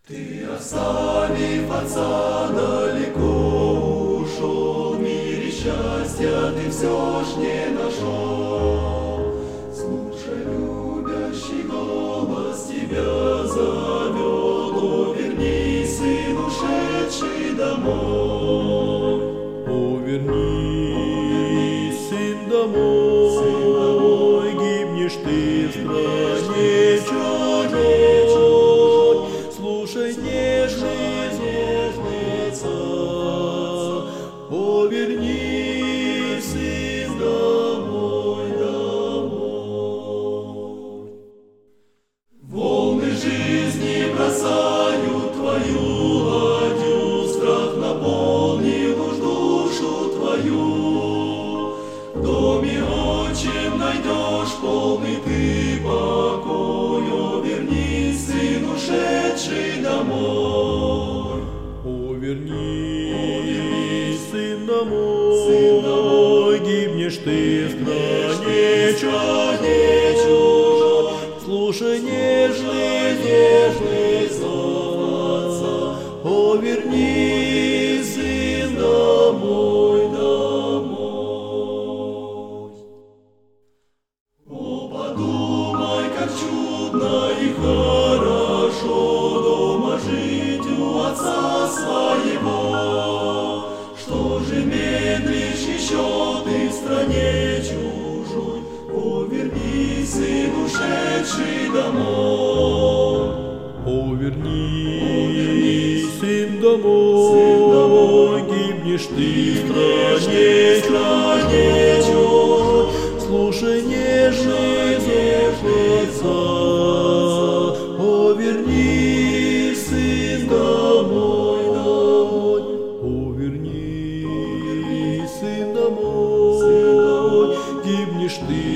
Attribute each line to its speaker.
Speaker 1: Ты, оставив отца, далеко ушел, в мире счастья ты все ж не нашел. Слушай, любящий голос тебя зовет, о, вернись, сын, ушедший домой.
Speaker 2: О, вернись, сын, домой, гибнешь ты в стране чужой. Слушай, нежный зов отца, о, вернись, сын, домой, домой.
Speaker 1: Волны жизни бросают твою ладью, страх наполнил уж душу твою. В доме отчим найдешь полный ты покой, о, вернись, сын, ушедший домой.
Speaker 2: О, вернись, сын, домой, гибнешь ты в стране чужой. Слушай, нежный зов отца, о, вернись, сын, домой, домой.
Speaker 1: О, подумай, как чудно и хорошо дома жить у отца своего. Что же медлишь еще ты в стране чужой? О, вернись, сын, ушедший домой.
Speaker 2: О, вернись, сын, домой, гибнешь ты в стране чужой. Слушай, нежный зов отца, о, вернись, сын, домой, домой. О, вернись, сын, домой, гибнешь ты